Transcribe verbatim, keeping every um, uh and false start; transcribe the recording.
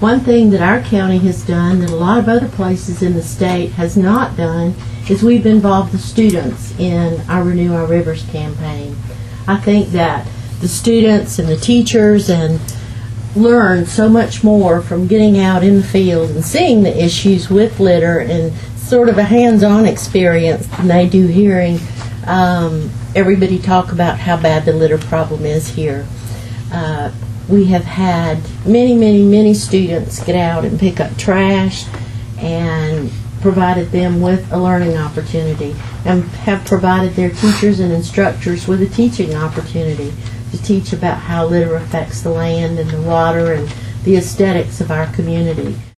one thing that our county has done that a lot of other places in the state has not done is we've involved the students in our Renew Our Rivers campaign. I think that the students and the teachers and learn so much more from getting out in the field and seeing the issues with litter, and sort of a hands-on experience than they do hearing um, everybody talk about how bad the litter problem is here. Uh, we have had many, many, many students get out and pick up trash and provided them with a learning opportunity, and have provided their teachers and instructors with a teaching opportunity to teach about how litter affects the land and the water and the aesthetics of our community.